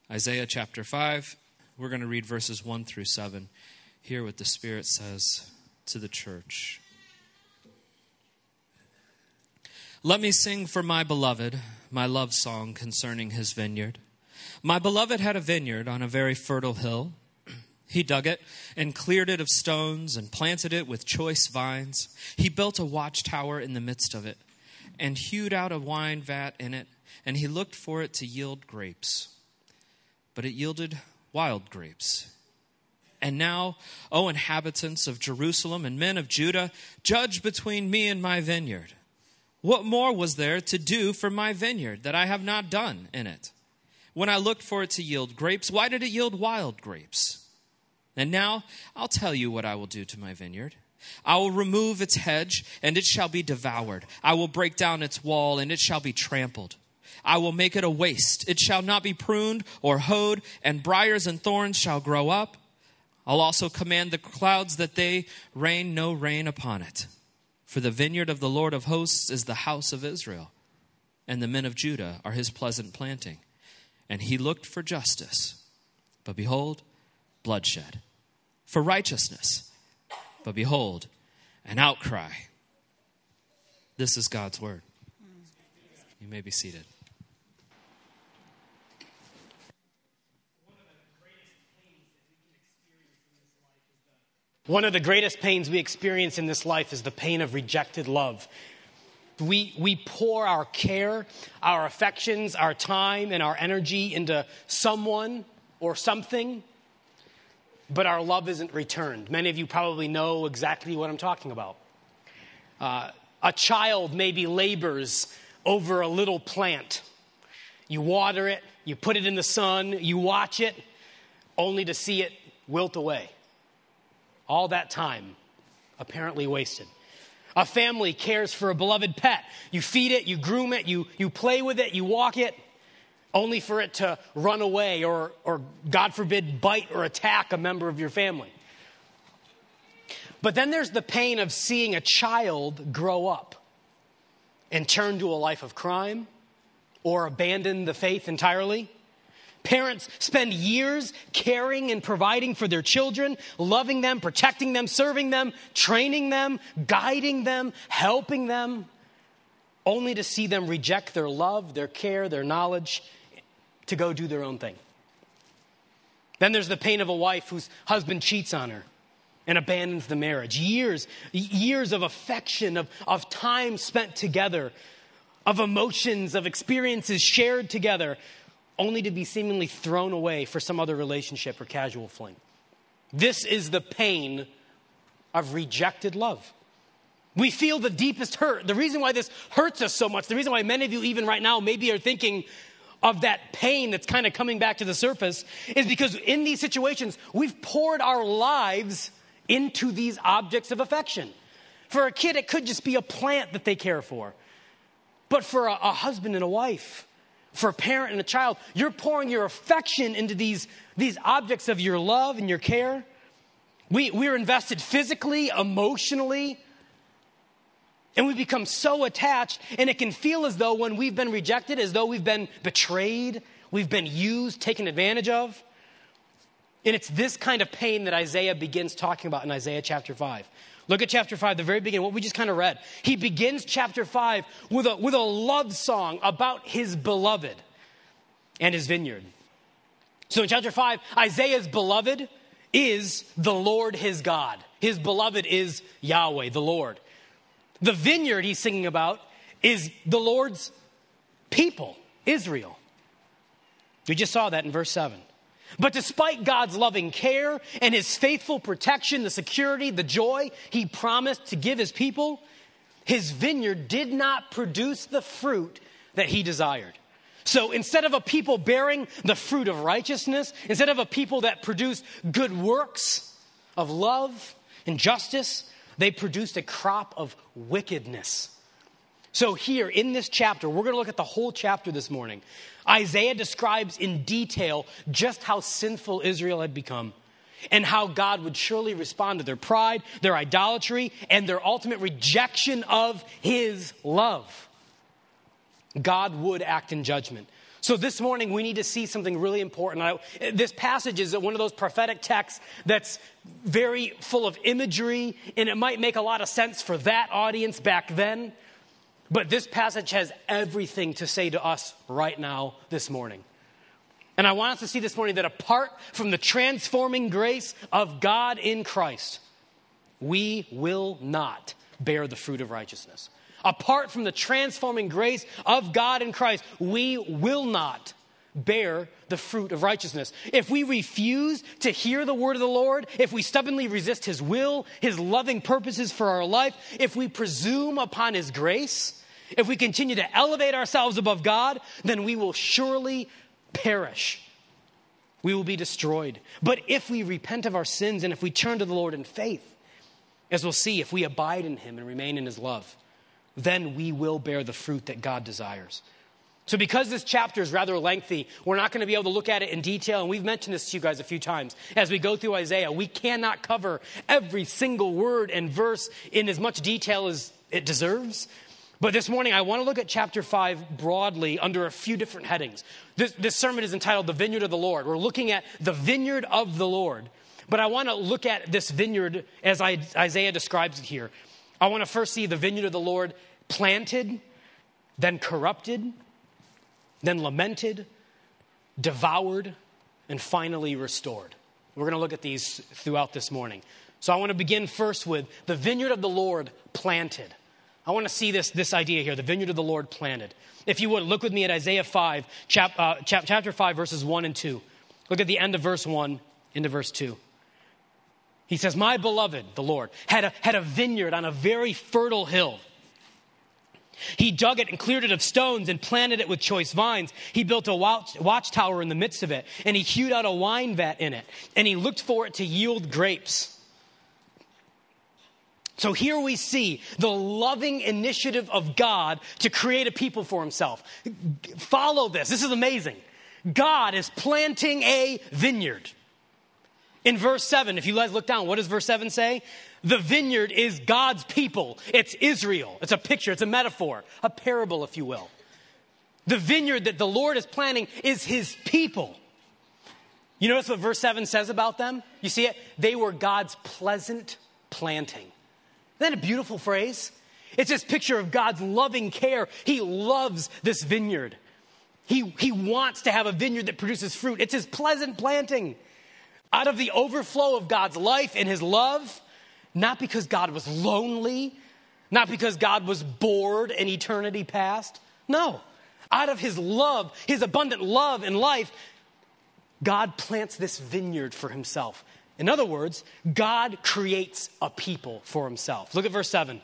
Isaiah chapter 5, we're going to read verses 1 through 7. Hear what the Spirit says to the church. Let me sing for my beloved, my love song concerning his vineyard. My beloved had a vineyard on a very fertile hill. He dug it and cleared it of stones and planted it with choice vines. He built a watchtower in the midst of it and hewed out a wine vat in it, and he looked for it to yield grapes. But it yielded wild grapes. And now, O inhabitants of Jerusalem and men of Judah, judge between me and my vineyard. What more was there to do for my vineyard that I have not done in it? When I looked for it to yield grapes, why did it yield wild grapes? And now I'll tell you what I will do to my vineyard. I will remove its hedge, and it shall be devoured. I will break down its wall, and it shall be trampled. I will make it a waste. It shall not be pruned or hoed, and briars and thorns shall grow up. I'll also command the clouds that they rain no rain upon it. For the vineyard of the Lord of hosts is the house of Israel, and the men of Judah are his pleasant planting. And he looked for justice, but behold, bloodshed. For righteousness, but behold, an outcry. This is God's word. You may be seated. One of the greatest pains we experience in this life is the pain of rejected love. We pour our care, our affections, our time, and our energy into someone or something, but our love isn't returned. Many of you probably know exactly what I'm talking about. A child maybe labors over a little plant. You water it, you put it in the sun, you watch it, only to see it wilt away. All that time, apparently wasted. A family cares for a beloved pet. You feed it, you groom it, you play with it, you walk it, only for it to run away or, God forbid, bite or attack a member of your family. But then there's the pain of seeing a child grow up and turn to a life of crime or abandon the faith entirely. Parents spend years caring and providing for their children, loving them, protecting them, serving them, training them, guiding them, helping them, only to see them reject their love, their care, their knowledge, to go do their own thing. Then there's the pain of a wife whose husband cheats on her and abandons the marriage. Years of affection, of time spent together, of emotions, of experiences shared together, only to be seemingly thrown away for some other relationship or casual fling. This is the pain of rejected love. We feel the deepest hurt. The reason why this hurts us so much, the reason why many of you even right now maybe are thinking of that pain that's kind of coming back to the surface, is because in these situations, we've poured our lives into these objects of affection. For a kid, it could just be a plant that they care for. But for a husband and a wife, for a parent and a child, you're pouring your affection into these objects of your love and your care. We're invested physically, emotionally, and we become so attached, and it can feel as though when we've been rejected, as though we've been betrayed, we've been used, taken advantage of. And it's this kind of pain that Isaiah begins talking about in Isaiah chapter 5. Look at chapter 5, the very beginning, what we just kind of read. He begins chapter 5 with a love song about his beloved and his vineyard. So in chapter 5, Isaiah's beloved is the Lord his God. His beloved is Yahweh, the Lord. The vineyard he's singing about is the Lord's people, Israel. We just saw that in verse 7. But despite God's loving care and his faithful protection, the security, the joy he promised to give his people, his vineyard did not produce the fruit that he desired. So instead of a people bearing the fruit of righteousness, instead of a people that produced good works of love and justice, they produced a crop of wickedness. So here in this chapter, we're going to look at the whole chapter this morning. Isaiah describes in detail just how sinful Israel had become and how God would surely respond to their pride, their idolatry, and their ultimate rejection of his love. God would act in judgment. So this morning, we need to see something really important. This passage is one of those prophetic texts that's very full of imagery, and it might make a lot of sense for that audience back then. But this passage has everything to say to us right now, this morning. And I want us to see this morning that apart from the transforming grace of God in Christ, we will not bear the fruit of righteousness. Apart from the transforming grace of God in Christ, we will not bear the fruit of righteousness. If we refuse to hear the word of the Lord, if we stubbornly resist his will, his loving purposes for our life, if we presume upon his grace, if we continue to elevate ourselves above God, then we will surely perish. We will be destroyed. But if we repent of our sins and if we turn to the Lord in faith, as we'll see, if we abide in him and remain in his love, then we will bear the fruit that God desires. So because this chapter is rather lengthy, we're not going to be able to look at it in detail. And we've mentioned this to you guys a few times. As we go through Isaiah, we cannot cover every single word and verse in as much detail as it deserves. But this morning, I want to look at chapter 5 broadly under a few different headings. This sermon is entitled The Vineyard of the Lord. We're looking at the vineyard of the Lord. But I want to look at this vineyard as Isaiah describes it here. I want to first see the vineyard of the Lord planted, then corrupted, then lamented, devoured, and finally restored. We're going to look at these throughout this morning. So I want to begin first with the vineyard of the Lord planted. I want to see this idea here, the vineyard of the Lord planted. If you would, look with me at Isaiah 5, chapter 5, verses 1 and 2. Look at the end of verse 1 into verse 2. He says, my beloved, the Lord, had a vineyard on a very fertile hill. He dug it and cleared it of stones and planted it with choice vines. He built a watchtower in the midst of it, and he hewed out a wine vat in it, and he looked for it to yield grapes. So here we see the loving initiative of God to create a people for himself. Follow this. This is amazing. God is planting a vineyard. In verse 7, if you guys look down, what does verse 7 say? The vineyard is God's people. It's Israel. It's a picture. It's a metaphor. A parable, if you will. The vineyard that the Lord is planting is his people. You notice what verse 7 says about them? You see it? They were God's pleasant planting. Isn't that a beautiful phrase? It's this picture of God's loving care. He loves this vineyard. He wants to have a vineyard that produces fruit. It's his pleasant planting. Out of the overflow of God's life and his love, not because God was lonely, not because God was bored in eternity past. No. Out of his love, his abundant love and life, God plants this vineyard for himself. In other words, God creates a people for himself. Look at verse 7.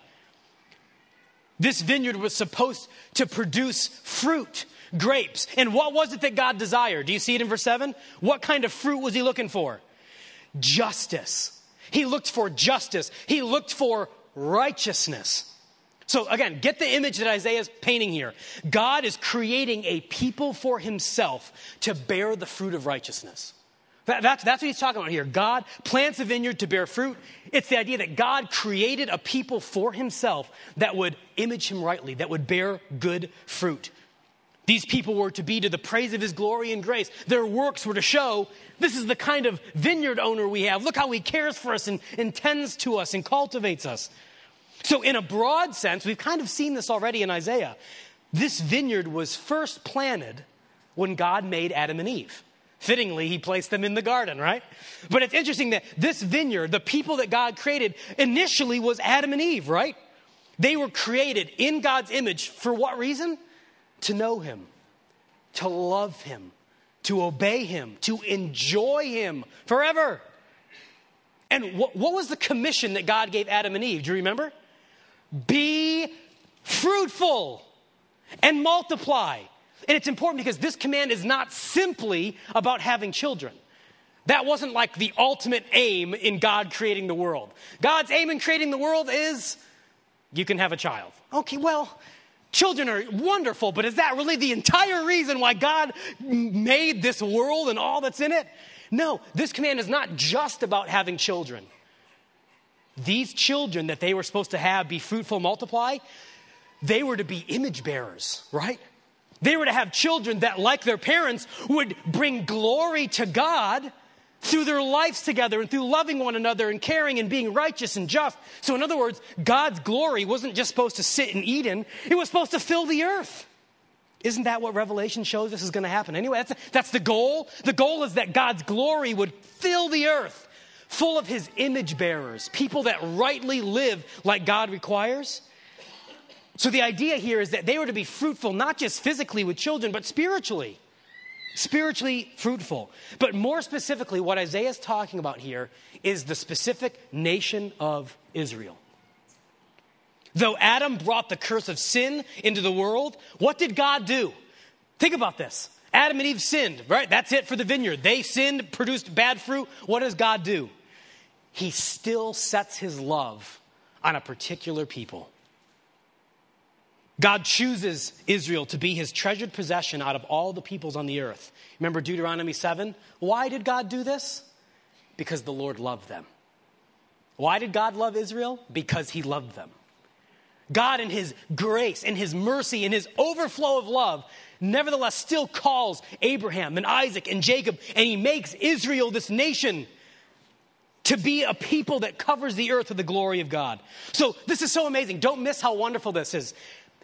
This vineyard was supposed to produce fruit, grapes. And what was it that God desired? Do you see it in verse 7? What kind of fruit was he looking for? Justice. He looked for justice. He looked for righteousness. So again, get the image that Isaiah is painting here. God is creating a people for himself to bear the fruit of righteousness. That's what he's talking about here. God plants a vineyard to bear fruit. It's the idea that God created a people for himself that would image him rightly, that would bear good fruit. These people were to be to the praise of his glory and grace. Their works were to show this is the kind of vineyard owner we have. Look how he cares for us and tends to us and cultivates us. So in a broad sense, we've kind of seen this already in Isaiah. This vineyard was first planted when God made Adam and Eve. Fittingly, he placed them in the garden, right? But it's interesting that this vineyard, the people that God created, initially was Adam and Eve, right? They were created in God's image for what reason? To know him, to love him, to obey him, to enjoy him forever. And what was the commission that God gave Adam and Eve? Do you remember? Be fruitful and multiply. And it's important because this command is not simply about having children. That wasn't like the ultimate aim in God creating the world. God's aim in creating the world is you can have a child. Okay, well, children are wonderful, but is that really the entire reason why God made this world and all that's in it? No, this command is not just about having children. These children that they were supposed to have, be fruitful, multiply, they were to be image bearers, right? They were to have children that, like their parents, would bring glory to God through their lives together and through loving one another and caring and being righteous and just. So in other words, God's glory wasn't just supposed to sit in Eden. It was supposed to fill the earth. Isn't that what Revelation shows us is going to happen? Anyway, that's the goal. The goal is that God's glory would fill the earth full of his image bearers, people that rightly live like God requires. So the idea here is that they were to be fruitful, not just physically with children, but spiritually. Spiritually fruitful. But more specifically, what Isaiah is talking about here is the specific nation of Israel. Though Adam brought the curse of sin into the world, what did God do? Think about this. Adam and Eve sinned, right? That's it for the vineyard. They sinned, produced bad fruit. What does God do? He still sets his love on a particular people. God chooses Israel to be his treasured possession out of all the peoples on the earth. Remember Deuteronomy 7? Why did God do this? Because the Lord loved them. Why did God love Israel? Because he loved them. God in his grace, in his mercy, in his overflow of love, nevertheless still calls Abraham and Isaac and Jacob, and he makes Israel, this nation, to be a people that covers the earth with the glory of God. So this is so amazing. Don't miss how wonderful this is.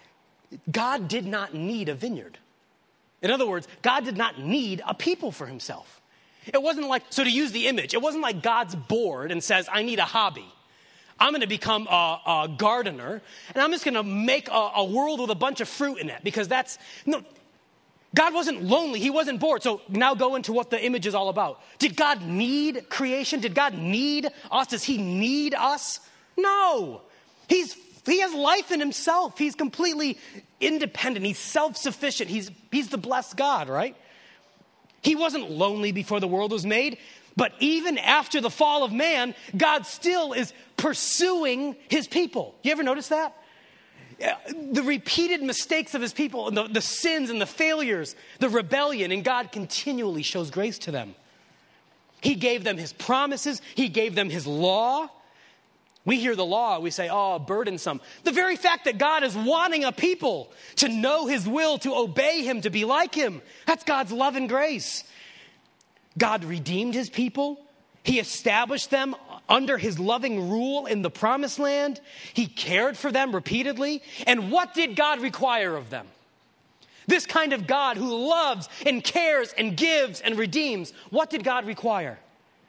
God did not need a vineyard. In other words, God did not need a people for himself. It wasn't like, so to use the image, it wasn't like God's bored and says, I need a hobby. I'm going to become a gardener, and I'm just going to make a world with a bunch of fruit in it, because no, God wasn't lonely. He wasn't bored. So now go into what the image is all about. Did God need creation? Did God need us? Does he need us? No. He has life in himself. He's completely independent. He's self-sufficient. He's the blessed God, right? He wasn't lonely before the world was made. But even after the fall of man, God still is pursuing his people. You ever notice that? The repeated mistakes of his people, and the sins and the failures, the rebellion, and God continually shows grace to them. He gave them his promises. He gave them his law. We hear the law, we say, oh, burdensome. The very fact that God is wanting a people to know his will, to obey him, to be like him, that's God's love and grace. God redeemed his people. He established them under his loving rule in the promised land. He cared for them repeatedly. And what did God require of them? This kind of God who loves and cares and gives and redeems, what did God require?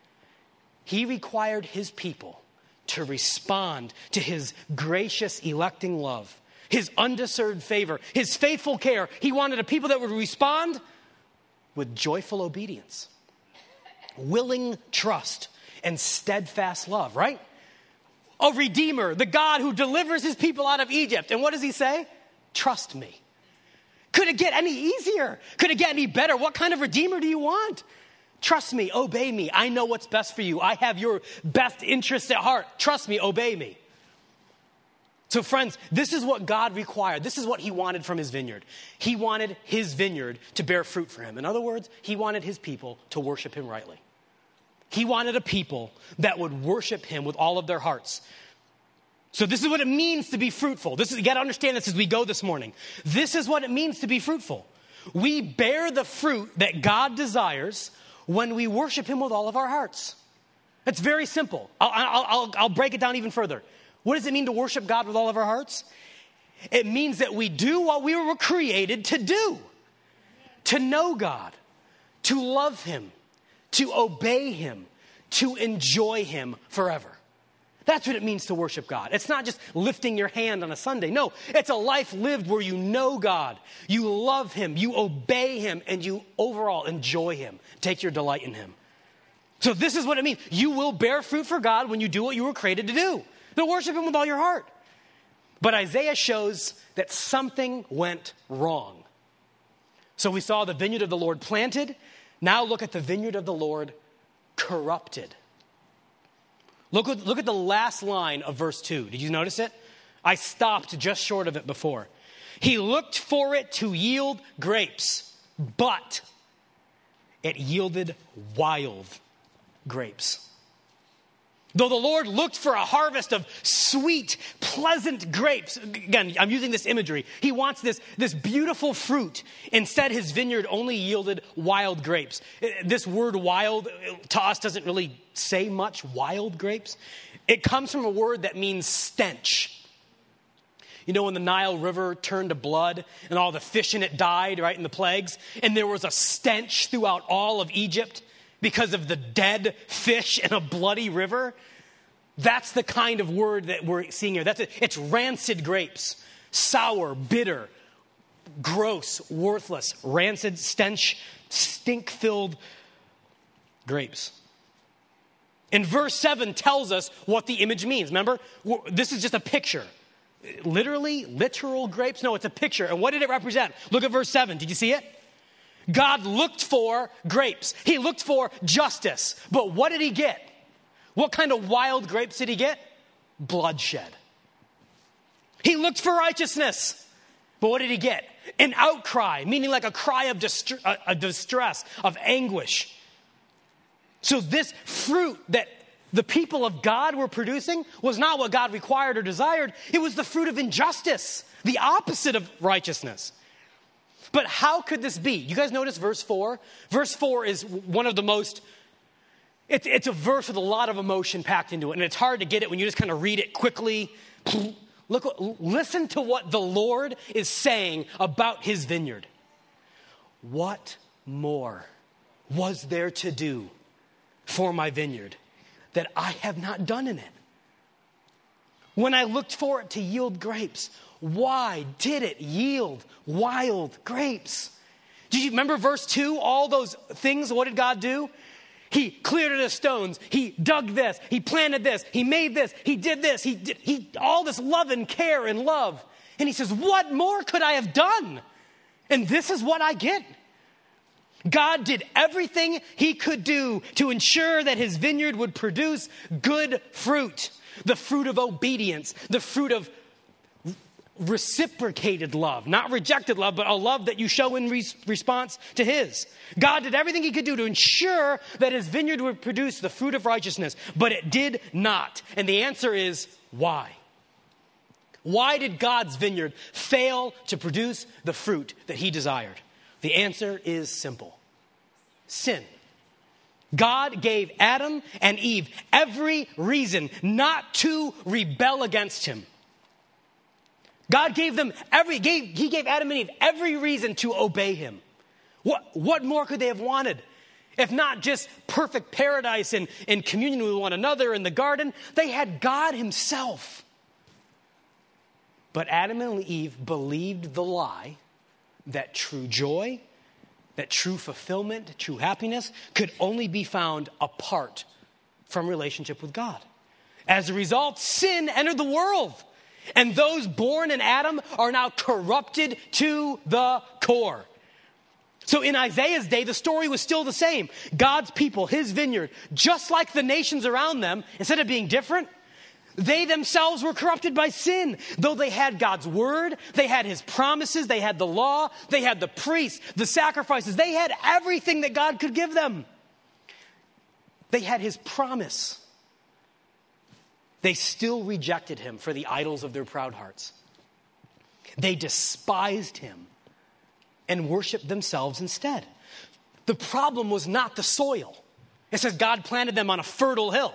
He required his people to respond to his gracious electing love, his undeserved favor, his faithful care. He wanted a people that would respond with joyful obedience, willing trust, and steadfast love, right? A redeemer, the God who delivers his people out of Egypt. And what does he say? Trust me. Could it get any easier? Could it get any better? What kind of redeemer do you want? Trust me, obey me. I know what's best for you. I have your best interests at heart. Trust me, obey me. So friends, this is what God required. This is what he wanted from his vineyard. He wanted his vineyard to bear fruit for him. In other words, he wanted his people to worship him rightly. He wanted a people that would worship him with all of their hearts. So this is what it means to be fruitful. You got to understand this as we go this morning. This is what it means to be fruitful. We bear the fruit that God desires when we worship him with all of our hearts. It's very simple. I'll break it down even further. What does it mean to worship God with all of our hearts? It means that we do what we were created to do. To know God, to love him, to obey him, to enjoy him forever. That's what it means to worship God. It's not just lifting your hand on a Sunday. No, it's a life lived where you know God, you love him, you obey him, and you overall enjoy him. Take your delight in him. So this is what it means. You will bear fruit for God when you do what you were created to do. To worship him with all your heart. But Isaiah shows that something went wrong. So we saw the vineyard of the Lord planted. Now look at the vineyard of the Lord corrupted. Look at the last line of verse 2. Did you notice it? I stopped just short of it before. He looked for it to yield grapes, but it yielded wild grapes. Though the Lord looked for a harvest of sweet, pleasant grapes. Again, I'm using this imagery. He wants this beautiful fruit. Instead, his vineyard only yielded wild grapes. This word wild to us doesn't really say much, wild grapes. It comes from a word that means stench. You know, when the Nile River turned to blood and all the fish in it died, right, in the plagues, and there was a stench throughout all of Egypt because of the dead fish in a bloody river. That's the kind of word that we're seeing here. It's rancid grapes, sour, bitter, gross, worthless, rancid, stench, stink-filled grapes. And verse 7 tells us what the image means. Remember, this is just a picture. Literal grapes? No, it's a picture. And what did it represent? Look at verse 7. Did you see it? God looked for grapes. He looked for justice. But what did he get? What kind of wild grapes did he get? Bloodshed. He looked for righteousness. But what did he get? An outcry, meaning like a cry of distress, of anguish. So this fruit that the people of God were producing was not what God required or desired. It was the fruit of injustice, the opposite of righteousness. But how could this be? You guys notice verse 4? Verse 4 is one of the most, it's a verse with a lot of emotion packed into it. And it's hard to get it when you just kind of read it quickly. Listen to what the Lord is saying about his vineyard. What more was there to do for my vineyard that I have not done in it? When I looked for it to yield grapes, why did it yield wild grapes? Do you remember verse 2? All those things, what did God do? He cleared it of stones. He dug this. He planted this. He made this. He did this. He did all this love and care and love. And he says, what more could I have done? And this is what I get. God did everything he could do to ensure that his vineyard would produce good fruit. The fruit of obedience. The fruit of reciprocated love, not rejected love, but a love that you show in response to his. God did everything he could do to ensure that his vineyard would produce the fruit of righteousness, but it did not. And the answer is why? Why did God's vineyard fail to produce the fruit that he desired? The answer is simple. Sin. God gave Adam and Eve every reason not to rebel against him. God gave them he gave Adam and Eve every reason to obey him. What more could they have wanted? If not just perfect paradise and communion with one another in the garden, they had God himself. But Adam and Eve believed the lie that true joy, that true fulfillment, true happiness could only be found apart from relationship with God. As a result, sin entered the world. And those born in Adam are now corrupted to the core. So in Isaiah's day, the story was still the same. God's people, his vineyard, just like the nations around them, instead of being different, they themselves were corrupted by sin. Though they had God's word, they had his promises, they had the law, they had the priests, the sacrifices, they had everything that God could give them. They had his promise. They still rejected him for the idols of their proud hearts. They despised him and worshiped themselves instead. The problem was not the soil. It says God planted them on a fertile hill.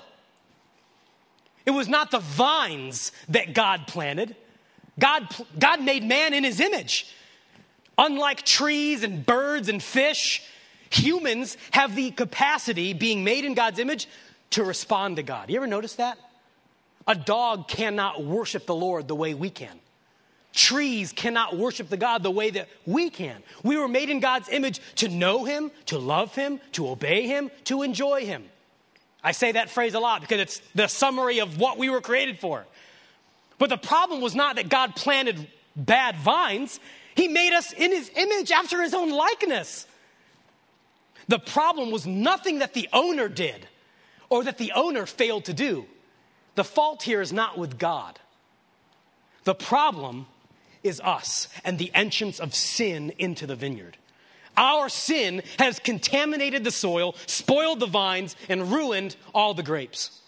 It was not the vines that God planted. God made man in his image. Unlike trees and birds and fish, humans have the capacity, being made in God's image, to respond to God. You ever notice that? A dog cannot worship the Lord the way we can. Trees cannot worship the God the way that we can. We were made in God's image to know him, to love him, to obey him, to enjoy him. I say that phrase a lot because it's the summary of what we were created for. But the problem was not that God planted bad vines. He made us in his image after his own likeness. The problem was nothing that the owner did or that the owner failed to do. The fault here is not with God. The problem is us and the entrance of sin into the vineyard. Our sin has contaminated the soil, spoiled the vines, and ruined all the grapes.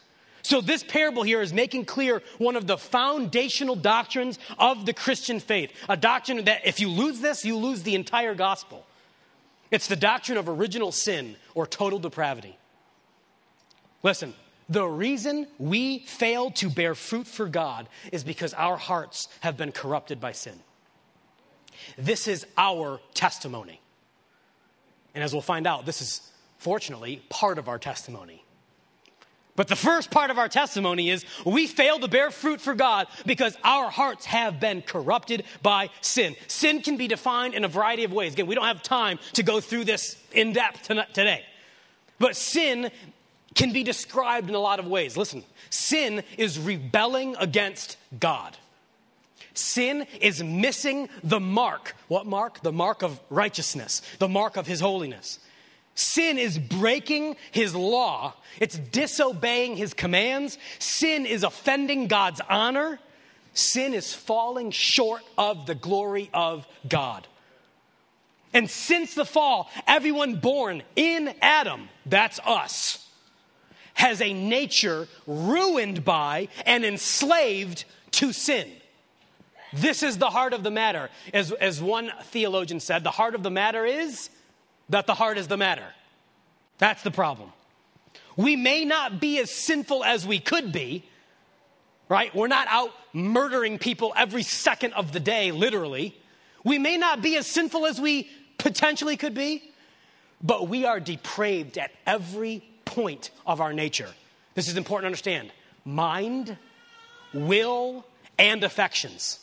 So this parable here is making clear one of the foundational doctrines of the Christian faith. A doctrine that if you lose this, you lose the entire gospel. It's the doctrine of original sin or total depravity. Listen, the reason we fail to bear fruit for God is because our hearts have been corrupted by sin. This is our testimony. And as we'll find out, this is, fortunately, part of our testimony. But the first part of our testimony is we fail to bear fruit for God because our hearts have been corrupted by sin. Sin can be defined in a variety of ways. Again, we don't have time to go through this in depth today. But sin can be described in a lot of ways. Listen, sin is rebelling against God. Sin is missing the mark. What mark? The mark of righteousness, the mark of his holiness. Sin is breaking his law. It's disobeying his commands. Sin is offending God's honor. Sin is falling short of the glory of God. And since the fall, everyone born in Adam, that's us, has a nature ruined by and enslaved to sin. This is the heart of the matter. As one theologian said, the heart of the matter is that the heart is the matter. That's the problem. We may not be as sinful as we could be, right? We're not out murdering people every second of the day, literally. We may not be as sinful as we potentially could be, but we are depraved at every point of our nature. This is important to understand. Mind, will, and affections.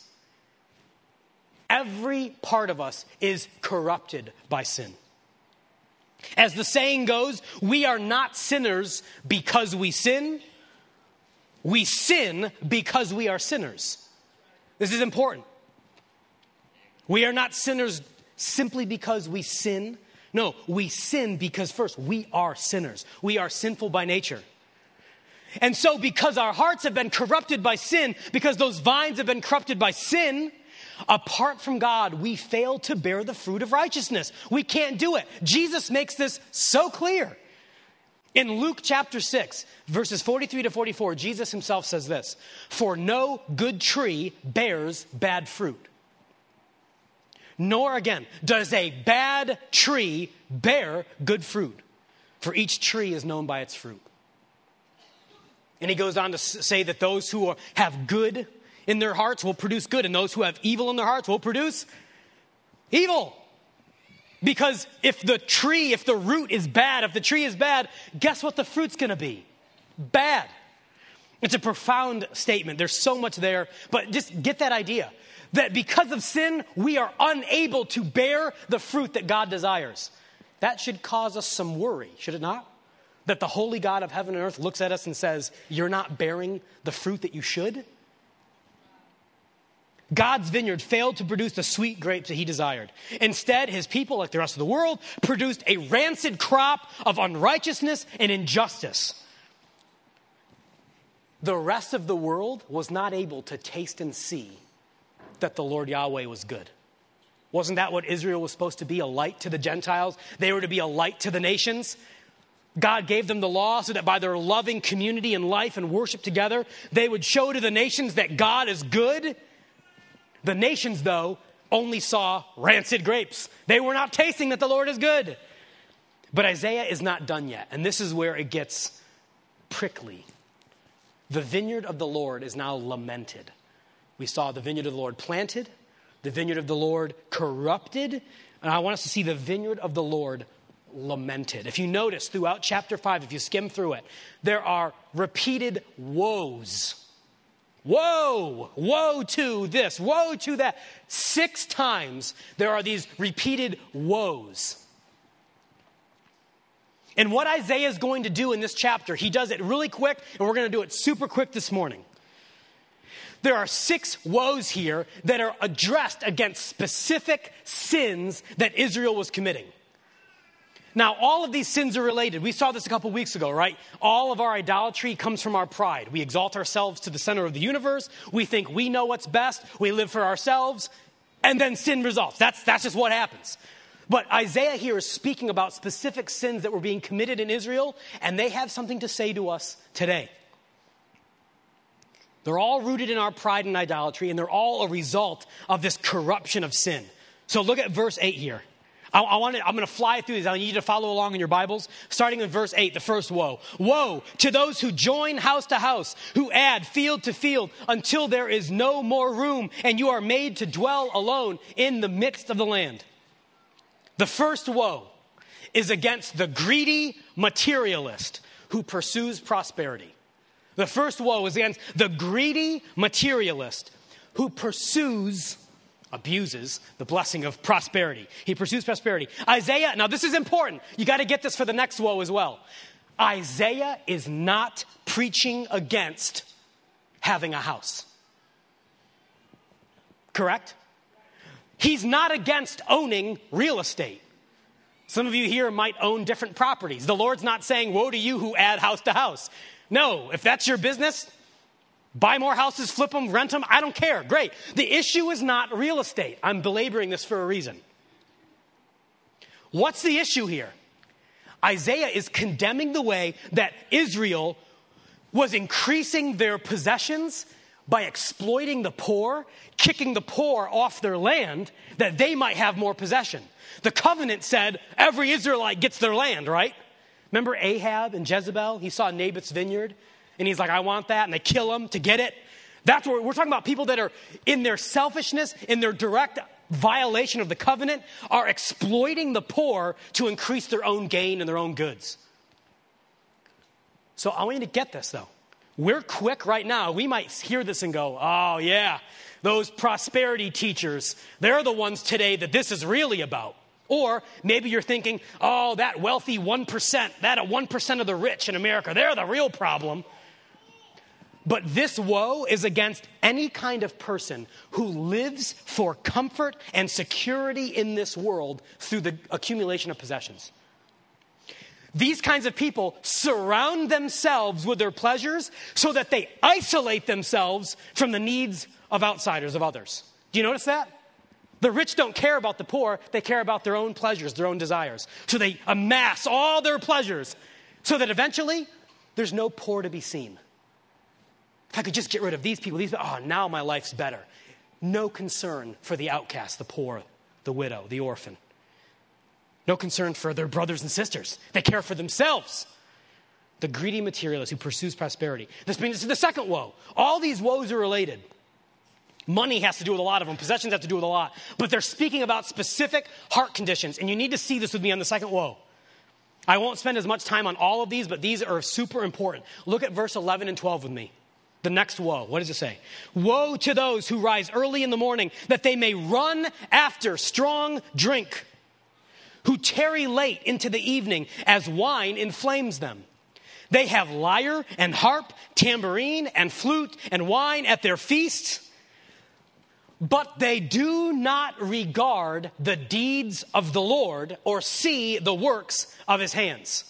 Every part of us is corrupted by sin. As the saying goes, we are not sinners because we sin. We sin because we are sinners. This is important. We are not sinners simply because we sin. No, we sin because first, we are sinners. We are sinful by nature. And so because our hearts have been corrupted by sin, because those vines have been corrupted by sin, apart from God, we fail to bear the fruit of righteousness. We can't do it. Jesus makes this so clear. In Luke chapter 6, verses 43 to 44, Jesus himself says this, "For no good tree bears bad fruit. Nor again does a bad tree bear good fruit. For each tree is known by its fruit." And he goes on to say that those who have good in their hearts will produce good, and those who have evil in their hearts will produce evil. Because if the root is bad, if the tree is bad, guess what the fruit's going to be? Bad. It's a profound statement. There's so much there, but just get that idea. That because of sin, we are unable to bear the fruit that God desires. That should cause us some worry, should it not? That the holy God of heaven and earth looks at us and says, "You're not bearing the fruit that you should." God's vineyard failed to produce the sweet grapes that he desired. Instead, his people, like the rest of the world, produced a rancid crop of unrighteousness and injustice. The rest of the world was not able to taste and see that the Lord Yahweh was good. Wasn't that what Israel was supposed to be? A light to the Gentiles? They were to be a light to the nations. God gave them the law so that by their loving community and life and worship together, they would show to the nations that God is good. The nations, though, only saw rancid grapes. They were not tasting that the Lord is good. But Isaiah is not done yet, and this is where it gets prickly. The vineyard of the Lord is now lamented. We saw the vineyard of the Lord planted, the vineyard of the Lord corrupted, and I want us to see the vineyard of the Lord lamented. If you notice throughout chapter 5, if you skim through it, there are repeated woes. Woe, woe to this, woe to that. 6 times there are these repeated woes. And what Isaiah is going to do in this chapter, he does it really quick, and we're going to do it super quick this morning. There are 6 woes here that are addressed against specific sins that Israel was committing. Now, all of these sins are related. We saw this a couple weeks ago, right? All of our idolatry comes from our pride. We exalt ourselves to the center of the universe. We think we know what's best. We live for ourselves. And then sin results. That's just what happens. But Isaiah here is speaking about specific sins that were being committed in Israel, and they have something to say to us today. They're all rooted in our pride and idolatry, and they're all a result of this corruption of sin. So look at verse 8 here. I'm going to fly through these. I need you to follow along in your Bibles. Starting in verse 8, the first woe. Woe to those who join house to house, who add field to field, until there is no more room, and you are made to dwell alone in the midst of the land. The first woe is against the greedy materialist who pursues prosperity. The first woe is against the greedy materialist who abuses the blessing of prosperity. He pursues prosperity. Isaiah, now this is important. You got to get this for the next woe as well. Isaiah is not preaching against having a house. Correct? He's not against owning real estate. Some of you here might own different properties. The Lord's not saying, woe to you who add house to house. No, if that's your business, buy more houses, flip them, rent them. I don't care. Great. The issue is not real estate. I'm belaboring this for a reason. What's the issue here? Isaiah is condemning the way that Israel was increasing their possessions by exploiting the poor, kicking the poor off their land, that they might have more possession. The covenant said every Israelite gets their land, right? Remember Ahab and Jezebel? He saw Naboth's vineyard, and he's like, I want that, and they kill him to get it. That's what we're talking about. People that are in their selfishness, in their direct violation of the covenant, are exploiting the poor to increase their own gain and their own goods. So I want you to get this, though. We're quick right now. We might hear this and go, oh, yeah, those prosperity teachers, they're the ones today that this is really about. Or maybe you're thinking, oh, that wealthy 1%, that 1% of the rich in America, they're the real problem. But this woe is against any kind of person who lives for comfort and security in this world through the accumulation of possessions. These kinds of people surround themselves with their pleasures so that they isolate themselves from the needs of outsiders, of others. Do you notice that? The rich don't care about the poor. They care about their own pleasures, their own desires. So they amass all their pleasures so that eventually there's no poor to be seen. If I could just get rid of these people, now my life's better. No concern for the outcast, the poor, the widow, the orphan. No concern for their brothers and sisters. They care for themselves. The greedy materialist who pursues prosperity. This brings us to the second woe. All these woes are related. Money has to do with a lot of them. Possessions have to do with a lot. But they're speaking about specific heart conditions. And you need to see this with me on the second woe. I won't spend as much time on all of these, but these are super important. Look at verse 11 and 12 with me. The next woe. What does it say? Woe to those who rise early in the morning, that they may run after strong drink, who tarry late into the evening as wine inflames them. They have lyre and harp, tambourine and flute and wine at their feasts, but they do not regard the deeds of the Lord or see the works of his hands.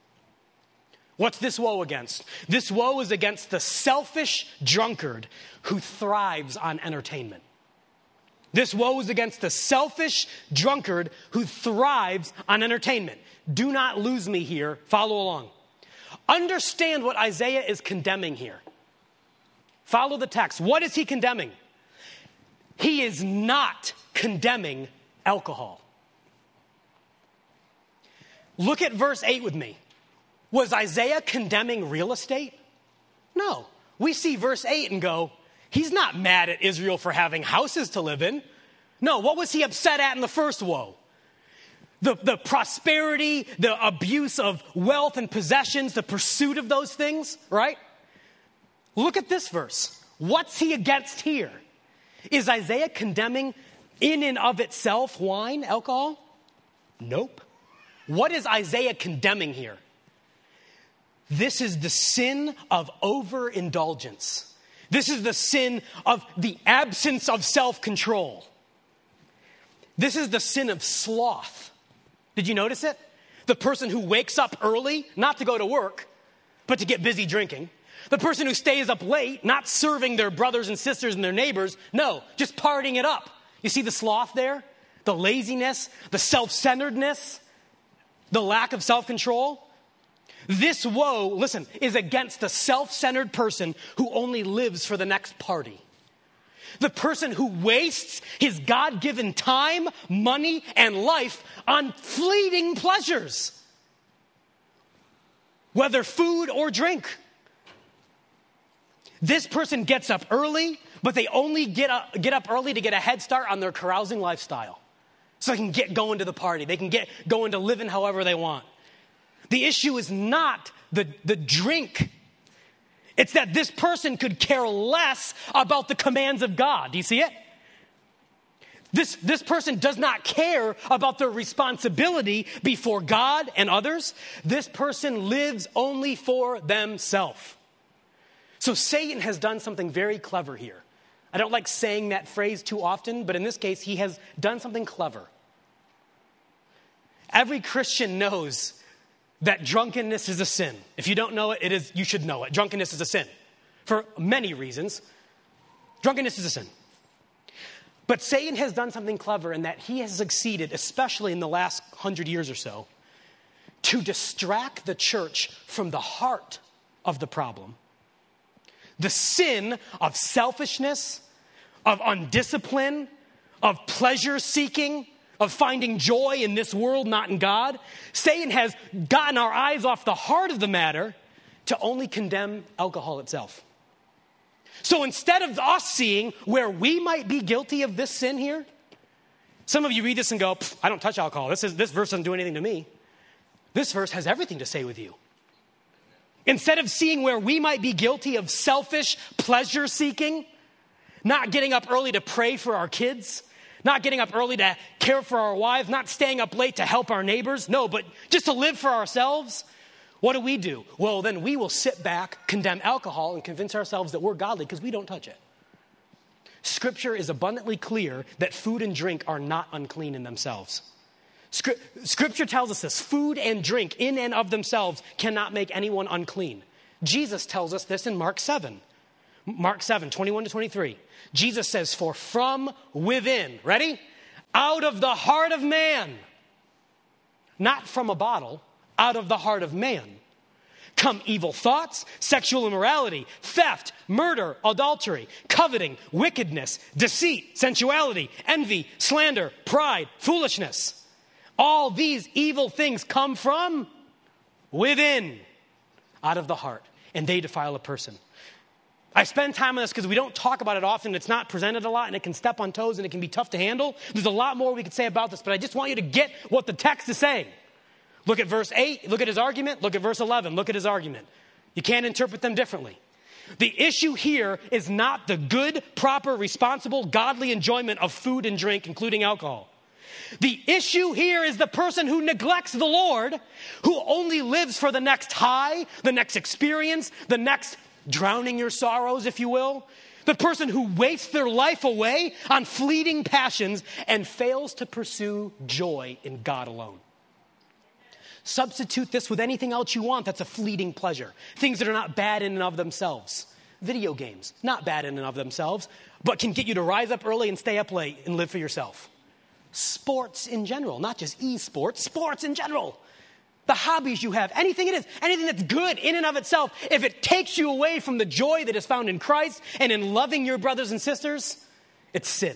What's this woe against? This woe is against the selfish drunkard who thrives on entertainment. This woe is against the selfish drunkard who thrives on entertainment. Do not lose me here. Follow along. Understand what Isaiah is condemning here. Follow the text. What is he condemning? He is not condemning alcohol. Look at verse 8 with me. Was Isaiah condemning real estate? No. We see verse 8 and go, he's not mad at Israel for having houses to live in. No, what was he upset at in the first woe? The prosperity, the abuse of wealth and possessions, the pursuit of those things, right? Look at this verse. What's he against here? Is Isaiah condemning in and of itself wine, alcohol? Nope. What is Isaiah condemning here? This is the sin of overindulgence. This is the sin of the absence of self-control. This is the sin of sloth. Did you notice it? The person who wakes up early, not to go to work, but to get busy drinking. The person who stays up late, not serving their brothers and sisters and their neighbors. No, just partying it up. You see the sloth there? The laziness, the self-centeredness, the lack of self-control. This woe, listen, is against the self-centered person who only lives for the next party. The person who wastes his God-given time, money, and life on fleeting pleasures, whether food or drink. This person gets up early, but they only get up early to get a head start on their carousing lifestyle. So they can get going to the party. They can get going to living however they want. The issue is not the drink. It's that this person could care less about the commands of God. Do you see it? This person does not care about their responsibility before God and others. This person lives only for themselves. So Satan has done something very clever here. I don't like saying that phrase too often, but in this case, he has done something clever. Every Christian knows that drunkenness is a sin. If you don't know it, you should know it. Drunkenness is a sin for many reasons. Drunkenness is a sin. But Satan has done something clever in that he has succeeded, especially in the last 100 years or so, to distract the church from the heart of the problem. The sin of selfishness, of undiscipline, of pleasure seeking, of finding joy in this world, not in God. Satan has gotten our eyes off the heart of the matter to only condemn alcohol itself. So instead of us seeing where we might be guilty of this sin here, some of you read this and go, I don't touch alcohol. This verse doesn't do anything to me. This verse has everything to say with you. Instead of seeing where we might be guilty of selfish pleasure seeking, not getting up early to pray for our kids, not getting up early to care for our wives, not staying up late to help our neighbors, no, but just to live for ourselves, what do? Well, then we will sit back, condemn alcohol, and convince ourselves that we're godly because we don't touch it. Scripture is abundantly clear that food and drink are not unclean in themselves. Scripture tells us this. Food and drink in and of themselves cannot make anyone unclean. Jesus tells us this in Mark 7. Mark 7, 21 to 23. Jesus says, for from within, ready? Out of the heart of man, not from a bottle, out of the heart of man, come evil thoughts, sexual immorality, theft, murder, adultery, coveting, wickedness, deceit, sensuality, envy, slander, pride, foolishness. All these evil things come from within, out of the heart, and they defile a person. I spend time on this because we don't talk about it often. It's not presented a lot, and it can step on toes, and it can be tough to handle. There's a lot more we could say about this, but I just want you to get what the text is saying. Look at verse 8. Look at his argument. Look at verse 11. Look at his argument. You can't interpret them differently. The issue here is not the good, proper, responsible, godly enjoyment of food and drink, including alcohol. The issue here is the person who neglects the Lord, who only lives for the next high, the next experience, the next drowning your sorrows, if you will. The person who wastes their life away on fleeting passions and fails to pursue joy in God alone. Substitute this with anything else you want that's a fleeting pleasure. Things that are not bad in and of themselves. Video games, not bad in and of themselves, but can get you to rise up early and stay up late and live for yourself. Sports in general, not just e-sports, sports in general. The hobbies you have, anything it is, anything that's good in and of itself, if it takes you away from the joy that is found in Christ and in loving your brothers and sisters, it's sin.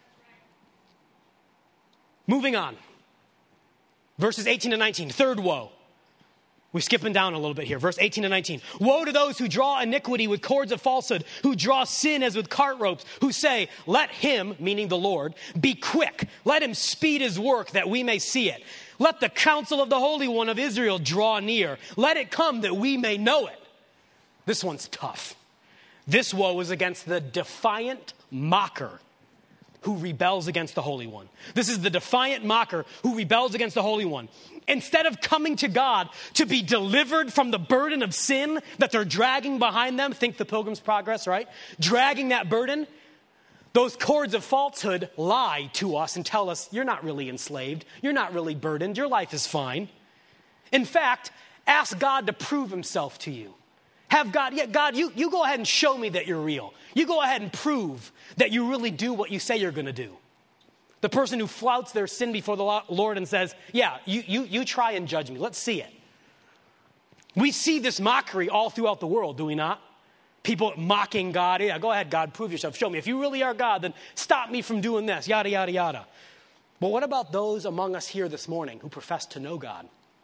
Moving on. Verses 18 and 19, third woe. We're skipping down a little bit here. Verse 18 and 19. Woe to those who draw iniquity with cords of falsehood, who draw sin as with cart ropes, who say, let him, meaning the Lord, be quick. Let him speed his work that we may see it. Let the counsel of the Holy One of Israel draw near. Let it come that we may know it. This one's tough. This woe is against the defiant mocker who rebels against the Holy One. This is the defiant mocker who rebels against the Holy One. Instead of coming to God to be delivered from the burden of sin that they're dragging behind them, think the Pilgrim's Progress, right? Dragging that burden, those cords of falsehood lie to us and tell us, you're not really enslaved, you're not really burdened, your life is fine. In fact, ask God to prove himself to you. Have God, you go ahead and show me that you're real. You go ahead and prove that you really do what you say you're going to do. The person who flouts their sin before the Lord and says, yeah, you try and judge me. Let's see it. We see this mockery all throughout the world, do we not? People mocking God. Yeah, go ahead, God, prove yourself. Show me. If you really are God, then stop me from doing this, yada, yada, yada. But what about those among us here this morning who profess to know God?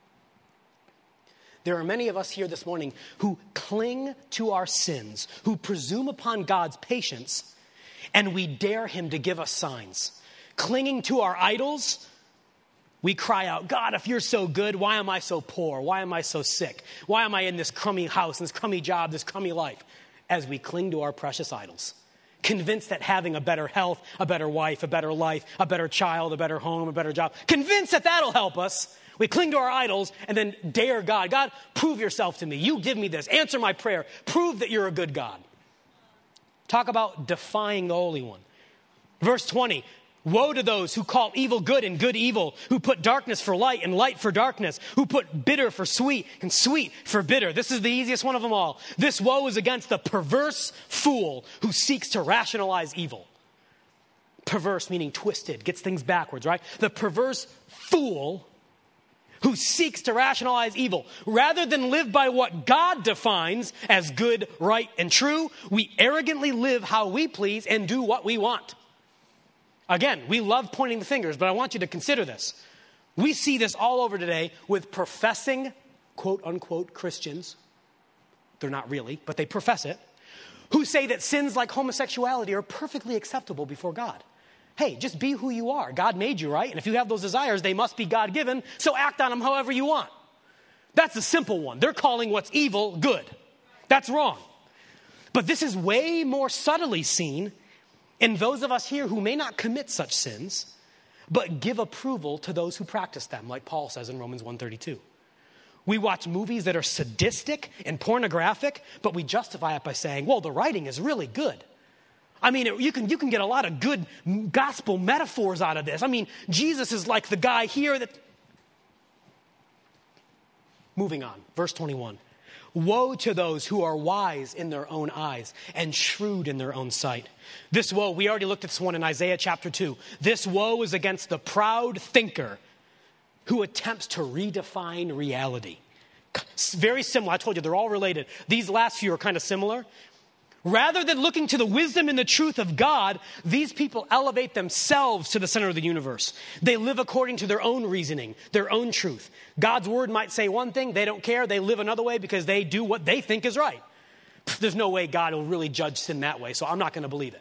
There are many of us here this morning who cling to our sins, who presume upon God's patience, and we dare him to give us signs. Clinging to our idols, we cry out, God, if you're so good, why am I so poor? Why am I so sick? Why am I in this crummy house, this crummy job, this crummy life? As we cling to our precious idols, convinced that having a better health, a better wife, a better life, a better child, a better home, a better job, convinced that that'll help us. We cling to our idols and then dare God. God, prove yourself to me. You give me this. Answer my prayer. Prove that you're a good God. Talk about defying the Holy One. Verse 20, woe to those who call evil good and good evil, who put darkness for light and light for darkness, who put bitter for sweet and sweet for bitter. This is the easiest one of them all. This woe is against the perverse fool who seeks to rationalize evil. Perverse meaning twisted, gets things backwards, right? The perverse fool who seeks to rationalize evil. Rather than live by what God defines as good, right, and true, we arrogantly live how we please and do what we want. Again, we love pointing the fingers, but I want you to consider this. We see this all over today with professing, quote unquote, Christians. They're not really, but they profess it. Who say that sins like homosexuality are perfectly acceptable before God. Hey, just be who you are. God made you, right? And if you have those desires, they must be God-given, so act on them however you want. That's the simple one. They're calling what's evil good. That's wrong. But this is way more subtly seen in those of us here who may not commit such sins, but give approval to those who practice them, like Paul says in Romans 1:32. We watch movies that are sadistic and pornographic, but we justify it by saying, well, the writing is really good. I mean, you can get a lot of good gospel metaphors out of this. I mean, Jesus is like the guy here that... Moving on, verse 21. Woe to those who are wise in their own eyes and shrewd in their own sight. This woe, we already looked at this one in Isaiah chapter 2. This woe is against the proud thinker who attempts to redefine reality. Very similar. I told you, they're all related. These last few are kind of similar. Rather than looking to the wisdom and the truth of God, these people elevate themselves to the center of the universe. They live according to their own reasoning, their own truth. God's word might say one thing, they don't care, they live another way because they do what they think is right. There's no way God will really judge sin that way, so I'm not going to believe it.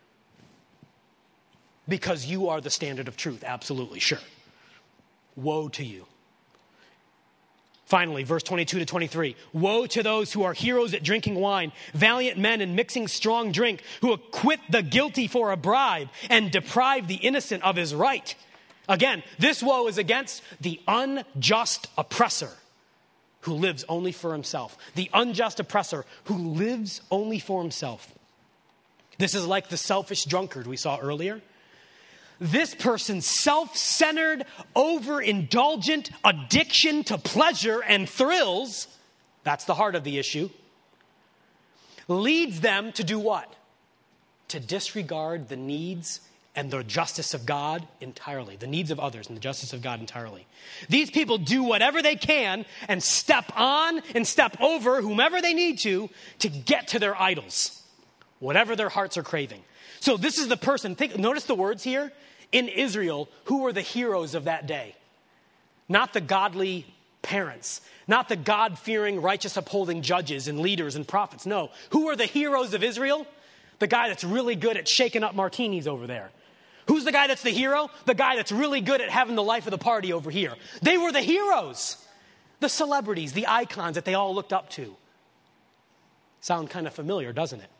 Because you are the standard of truth, absolutely, sure. Woe to you. Finally, verse 22 to 23. Woe to those who are heroes at drinking wine, valiant men in mixing strong drink, who acquit the guilty for a bribe and deprive the innocent of his right. Again, this woe is against the unjust oppressor who lives only for himself. The unjust oppressor who lives only for himself. This is like the selfish drunkard we saw earlier. This person's self-centered, overindulgent addiction to pleasure and thrills, that's the heart of the issue, leads them to do what? To disregard the needs and the justice of God entirely. The needs of others and the justice of God entirely. These people do whatever they can and step on and step over whomever they need to get to their idols, whatever their hearts are craving. So this is the person, notice the words here. In Israel, who were the heroes of that day? Not the godly parents, not the God-fearing, righteous upholding judges and leaders and prophets. No. Who were the heroes of Israel? The guy that's really good at shaking up martinis over there. Who's the guy that's the hero? The guy that's really good at having the life of the party over here. They were the heroes. The celebrities, the icons that they all looked up to. Sound kind of familiar, doesn't it?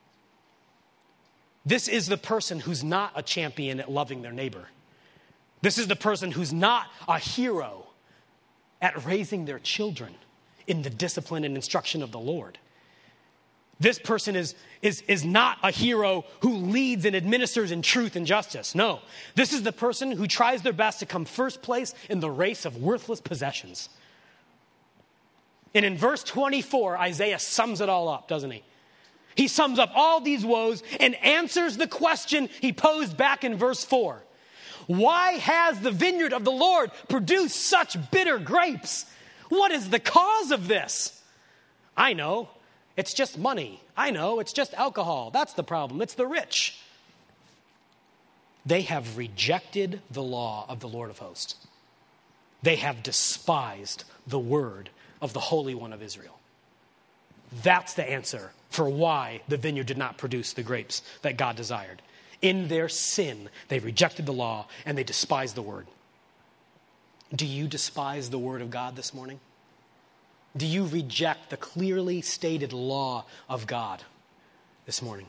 This is the person who's not a champion at loving their neighbor. This is the person who's not a hero at raising their children in the discipline and instruction of the Lord. This person is not a hero who leads and administers in truth and justice. No, this is the person who tries their best to come first place in the race of worthless possessions. And in verse 24, Isaiah sums it all up, doesn't he? He sums up all these woes and answers the question he posed back in verse 4. Why has the vineyard of the Lord produced such bitter grapes? What is the cause of this? I know. It's just money. I know. It's just alcohol. That's the problem. It's the rich. They have rejected the law of the Lord of hosts. They have despised the word of the Holy One of Israel. That's the answer for why the vineyard did not produce the grapes that God desired. In their sin, they rejected the law and they despised the word. Do you despise the word of God this morning? Do you reject the clearly stated law of God this morning?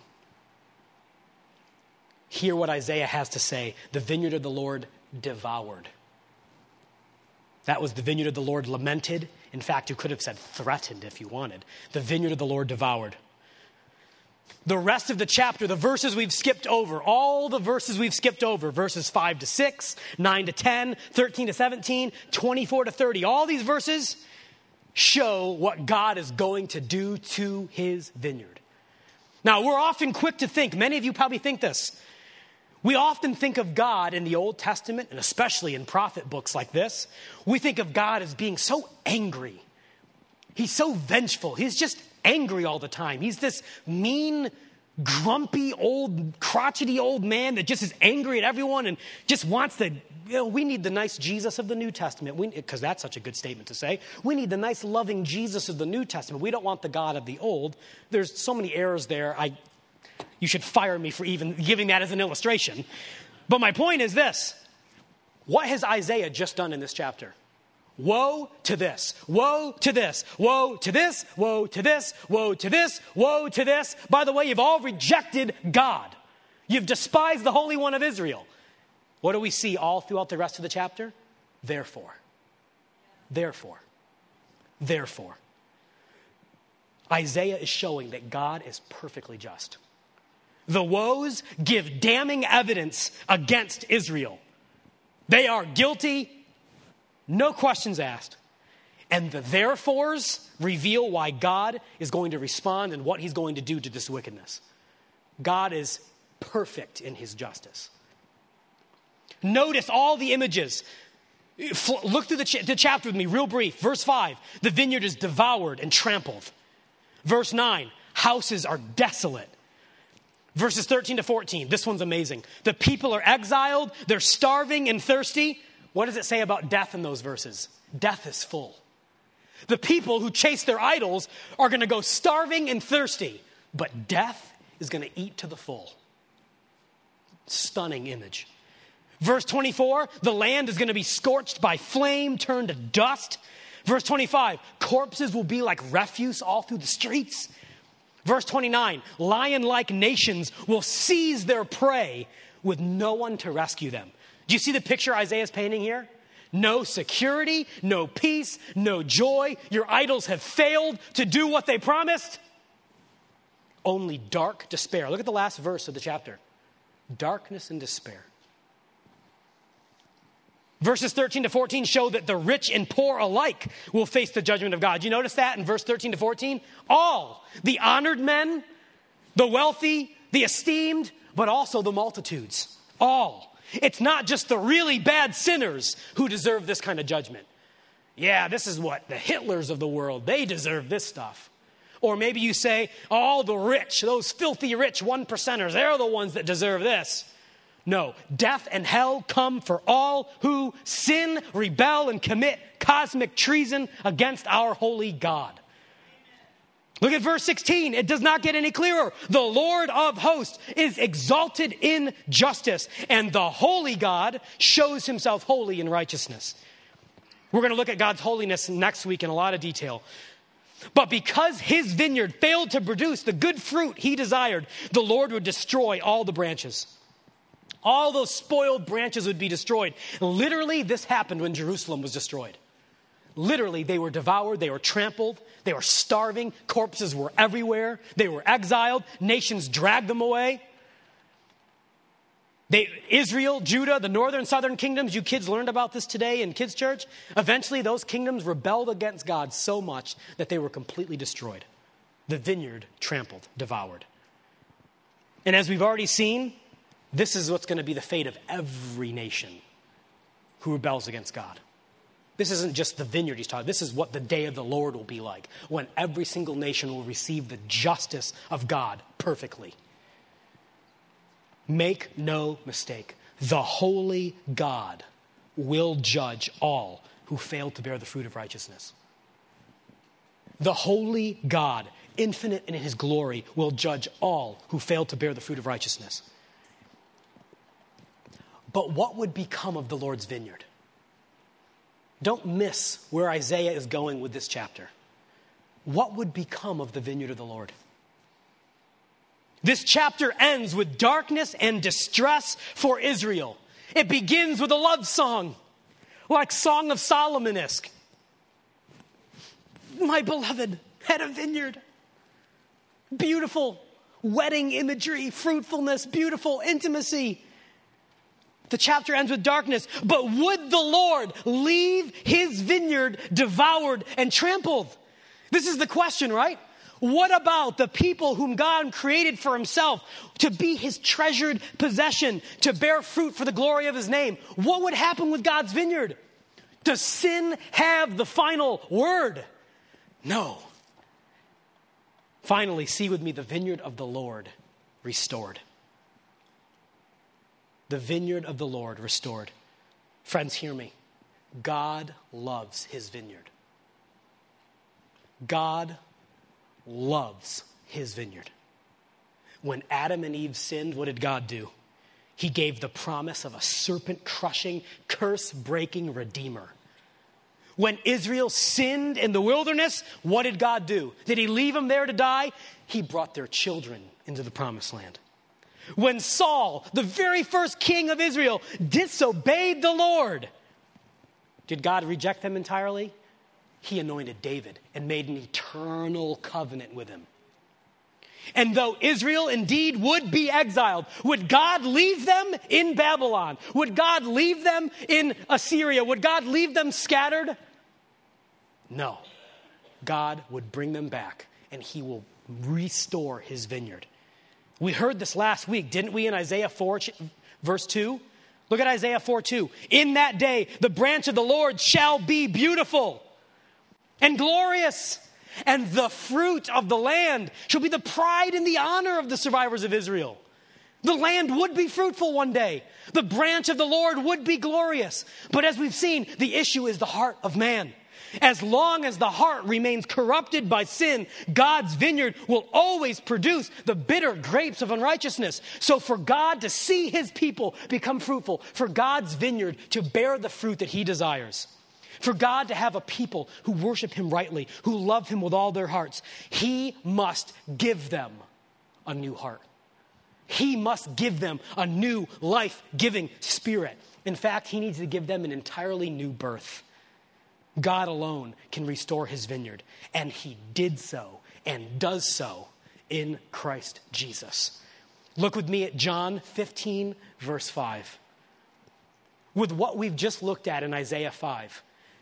Hear what Isaiah has to say. The vineyard of the Lord devoured. That was the vineyard of the Lord lamented. In fact, you could have said threatened if you wanted. The vineyard of the Lord devoured. The rest of the chapter, the verses we've skipped over, all the verses we've skipped over, verses 5 to 6, 9 to 10, 13 to 17, 24 to 30, all these verses show what God is going to do to his vineyard. Now, we're often quick to think, many of you probably think this, we often think of God in the Old Testament, and especially in prophet books like this, we think of God as being so angry. He's so vengeful. He's just angry all the time. He's this mean, grumpy, old, crotchety old man that just is angry at everyone and just wants to, we need the nice Jesus of the New Testament, because that's such a good statement to say. We need the nice, loving Jesus of the New Testament. We don't want the God of the Old. There's so many errors there. You should fire me for even giving that as an illustration. But my point is this. What has Isaiah just done in this chapter? Woe to this, woe to this, woe to this, woe to this, woe to this, woe to this. By the way, you've all rejected God. You've despised the Holy One of Israel. What do we see all throughout the rest of the chapter? Therefore. Therefore. Therefore. Isaiah is showing that God is perfectly just. The woes give damning evidence against Israel. They are guilty, no questions asked. And the therefores reveal why God is going to respond and what he's going to do to this wickedness. God is perfect in his justice. Notice all the images. Look through the chapter with me real brief. Verse 5, the vineyard is devoured and trampled. Verse 9, houses are desolate. Verses 13 to 14, this one's amazing. The people are exiled, they're starving and thirsty. What does it say about death in those verses? Death is full. The people who chase their idols are going to go starving and thirsty, but death is going to eat to the full. Stunning image. Verse 24, the land is going to be scorched by flame, turned to dust. Verse 25, corpses will be like refuse all through the streets. Verse 29, lion-like nations will seize their prey with no one to rescue them. Do you see the picture Isaiah's painting here? No security, no peace, no joy. Your idols have failed to do what they promised. Only dark despair. Look at the last verse of the chapter. Darkness and despair. Verses 13 to 14 show that the rich and poor alike will face the judgment of God. You notice that in verse 13 to 14? All, the honored men, the wealthy, the esteemed, but also the multitudes. All. It's not just the really bad sinners who deserve this kind of judgment. Yeah, this is what the Hitlers of the world, they deserve this stuff. Or maybe you say, all the rich, those filthy rich 1%ers, they're the ones that deserve this. No, death and hell come for all who sin, rebel, and commit cosmic treason against our holy God. Look at verse 16. It does not get any clearer. The Lord of hosts is exalted in justice, and the holy God shows himself holy in righteousness. We're going to look at God's holiness next week in a lot of detail. But because his vineyard failed to produce the good fruit he desired, the Lord would destroy all the branches. All those spoiled branches would be destroyed. Literally, this happened when Jerusalem was destroyed. Literally, they were devoured, they were trampled, they were starving, corpses were everywhere, they were exiled, nations dragged them away. Israel, Judah, the northern and southern kingdoms, you kids learned about this today in kids' church. Eventually, those kingdoms rebelled against God so much that they were completely destroyed. The vineyard trampled, devoured. And as we've already seen, this is what's going to be the fate of every nation who rebels against God. This isn't just the vineyard he's talking. This is what the day of the Lord will be like, when every single nation will receive the justice of God perfectly. Make no mistake, the holy God will judge all who fail to bear the fruit of righteousness. The holy God, infinite in his glory, will judge all who fail to bear the fruit of righteousness. But what would become of the Lord's vineyard? Don't miss where Isaiah is going with this chapter. What would become of the vineyard of the Lord? This chapter ends with darkness and distress for Israel. It begins with a love song, like Song of Solomon-esque. My beloved had a vineyard. Beautiful wedding imagery, fruitfulness, beautiful intimacy. The chapter ends with darkness. But would the Lord leave his vineyard devoured and trampled? This is the question, right? What about the people whom God created for himself to be his treasured possession, to bear fruit for the glory of his name? What would happen with God's vineyard? Does sin have the final word? No. Finally, see with me the vineyard of the Lord restored. The vineyard of the Lord restored. Friends, hear me. God loves his vineyard. God loves his vineyard. When Adam and Eve sinned, what did God do? He gave the promise of a serpent-crushing, curse-breaking Redeemer. When Israel sinned in the wilderness, what did God do? Did he leave them there to die? He brought their children into the promised land. When Saul, the very first king of Israel, disobeyed the Lord, did God reject them entirely? He anointed David and made an eternal covenant with him. And though Israel indeed would be exiled, would God leave them in Babylon? Would God leave them in Assyria? Would God leave them scattered? No. God would bring them back, and he will restore his vineyard. We heard this last week, didn't we, in Isaiah 4, verse 2? Look at Isaiah 4:2. In that day, the branch of the Lord shall be beautiful and glorious, and the fruit of the land shall be the pride and the honor of the survivors of Israel. The land would be fruitful one day. The branch of the Lord would be glorious. But as we've seen, the issue is the heart of man. As long as the heart remains corrupted by sin, God's vineyard will always produce the bitter grapes of unrighteousness. So for God to see his people become fruitful, for God's vineyard to bear the fruit that he desires, for God to have a people who worship him rightly, who love him with all their hearts, he must give them a new heart. He must give them a new life-giving spirit. In fact, he needs to give them an entirely new birth. God alone can restore his vineyard, and he did so and does so in Christ Jesus. Look with me at John 15, verse 5. With what we've just looked at in Isaiah 5,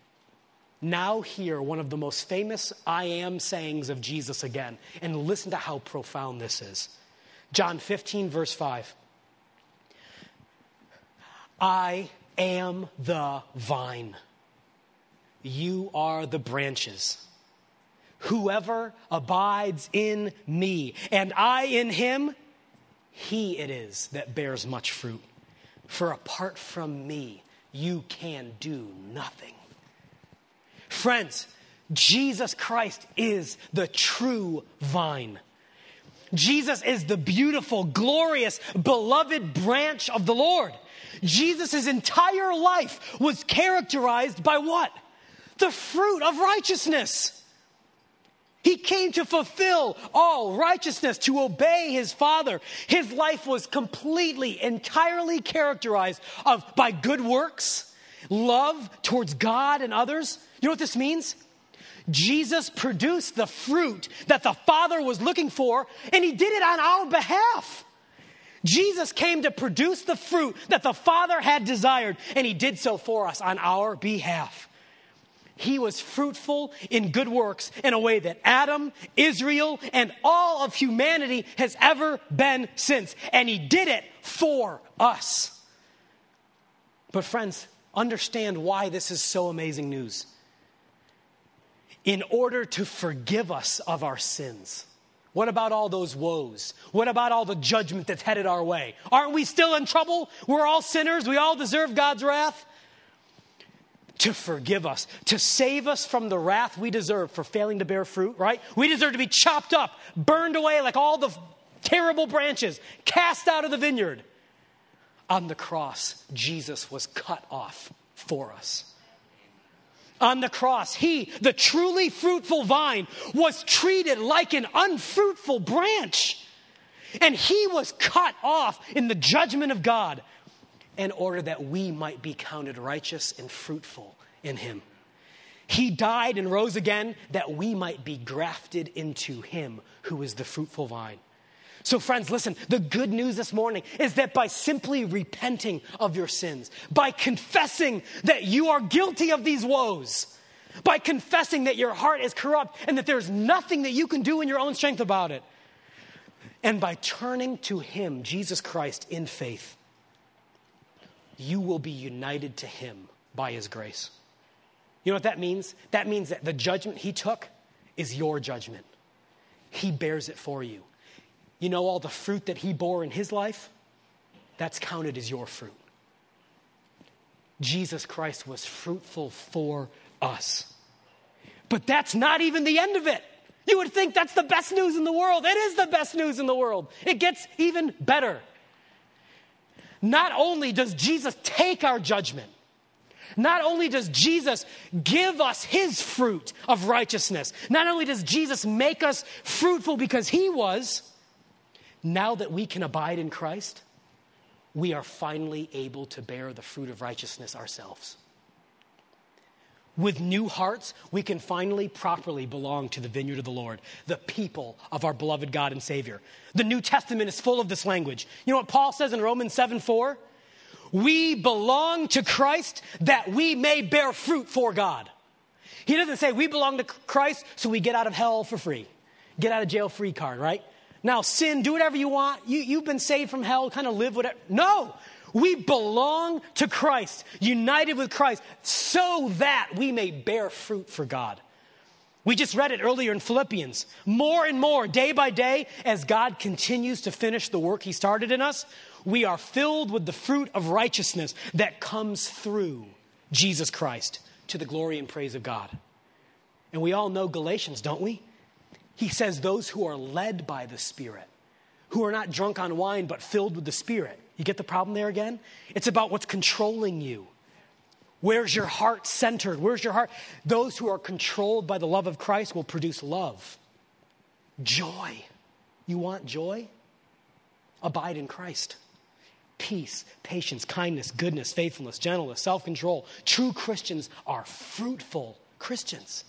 now hear one of the most famous I am sayings of Jesus again, and listen to how profound this is. John 15, verse 5. I am the vine. You are the branches. Whoever abides in me and I in him, he it is that bears much fruit. For apart from me, you can do nothing. Friends, Jesus Christ is the true vine. Jesus is the beautiful, glorious, beloved branch of the Lord. Jesus' entire life was characterized by what? The fruit of righteousness. He came to fulfill all righteousness, to obey his Father. His life was completely, entirely characterized by good works, love towards God and others. You know what this means? Jesus produced the fruit that the Father was looking for, and he did it on our behalf. Jesus came to produce the fruit that the Father had desired, and he did so for us on our behalf. He was fruitful in good works in a way that Adam, Israel, and all of humanity has ever been since. And he did it for us. But friends, understand why this is so amazing news. In order to forgive us of our sins. What about all those woes? What about all the judgment that's headed our way? Aren't we still in trouble? We're all sinners. We all deserve God's wrath. To forgive us, to save us from the wrath we deserve for failing to bear fruit, right? We deserve to be chopped up, burned away like all the terrible branches, cast out of the vineyard. On the cross, Jesus was cut off for us. On the cross, he, the truly fruitful vine, was treated like an unfruitful branch. And he was cut off in the judgment of God in order that we might be counted righteous and fruitful in him. He died and rose again that we might be grafted into him who is the fruitful vine. So friends, listen, the good news this morning is that by simply repenting of your sins, by confessing that you are guilty of these woes, by confessing that your heart is corrupt and that there's nothing that you can do in your own strength about it, and by turning to him, Jesus Christ, in faith, you will be united to him by his grace. You know what that means? That means that the judgment he took is your judgment. He bears it for you. You know, all the fruit that he bore in his life, that's counted as your fruit. Jesus Christ was fruitful for us. But that's not even the end of it. You would think that's the best news in the world. It is the best news in the world. It gets even better. Not only does Jesus take our judgment, not only does Jesus give us his fruit of righteousness, not only does Jesus make us fruitful because he was, now that we can abide in Christ, we are finally able to bear the fruit of righteousness ourselves. With new hearts, we can finally properly belong to the vineyard of the Lord, the people of our beloved God and Savior. The New Testament is full of this language. You know what Paul says in Romans 7:4? We belong to Christ that we may bear fruit for God. He doesn't say we belong to Christ so we get out of hell for free. Get out of jail free card, right? Now sin, do whatever you want. You've been saved from hell, kind of live whatever. No, we belong to Christ, united with Christ, so that we may bear fruit for God. We just read it earlier in Philippians. More and more, day by day, as God continues to finish the work he started in us, we are filled with the fruit of righteousness that comes through Jesus Christ to the glory and praise of God. And we all know Galatians, don't we? He says those who are led by the Spirit, who are not drunk on wine but filled with the Spirit. You get the problem there again? It's about what's controlling you. Where's your heart centered? Where's your heart? Those who are controlled by the love of Christ will produce love. Joy. You want joy? Abide in Christ. Peace, patience, kindness, goodness, faithfulness, gentleness, self-control. True Christians are fruitful Christians.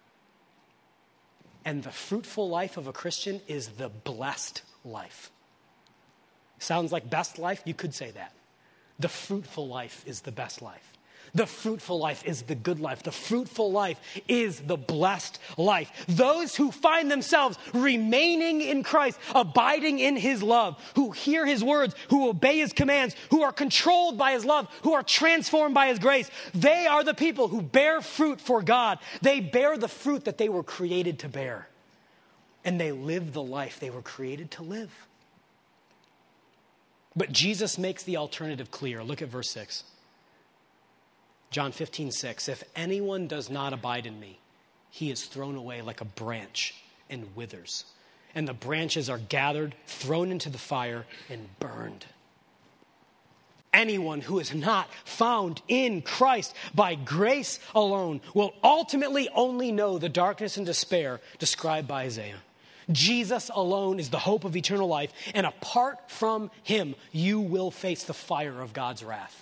And the fruitful life of a Christian is the blessed life. Sounds like best life? You could say that. The fruitful life is the best life. The fruitful life is the good life. The fruitful life is the blessed life. Those who find themselves remaining in Christ, abiding in his love, who hear his words, who obey his commands, who are controlled by his love, who are transformed by his grace, they are the people who bear fruit for God. They bear the fruit that they were created to bear. And they live the life they were created to live. But Jesus makes the alternative clear. Look at verse 6. John 15:6, if anyone does not abide in me, he is thrown away like a branch and withers. And the branches are gathered, thrown into the fire, and burned. Anyone who is not found in Christ by grace alone will ultimately only know the darkness and despair described by Isaiah. Jesus alone is the hope of eternal life, and apart from him, you will face the fire of God's wrath.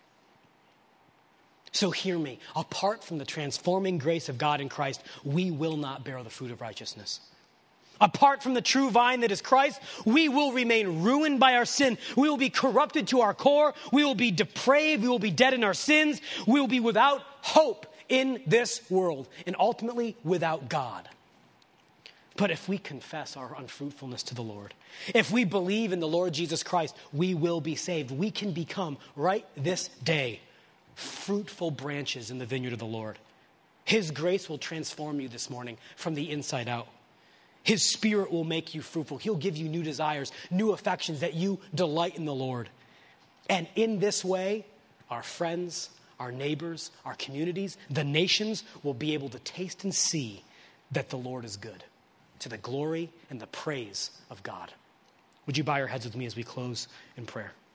So hear me, apart from the transforming grace of God in Christ, we will not bear the fruit of righteousness. Apart from the true vine that is Christ, we will remain ruined by our sin. We will be corrupted to our core. We will be depraved. We will be dead in our sins. We will be without hope in this world and ultimately without God. But if we confess our unfruitfulness to the Lord, if we believe in the Lord Jesus Christ, we will be saved. We can become, right this day, fruitful branches in the vineyard of the Lord. His grace will transform you this morning from the inside out. His Spirit will make you fruitful. He'll give you new desires, new affections, that you delight in the Lord. And in this way, our friends, our neighbors, our communities, the nations will be able to taste and see that the Lord is good, to the glory and the praise of God. Would you bow your heads with me as we close in prayer?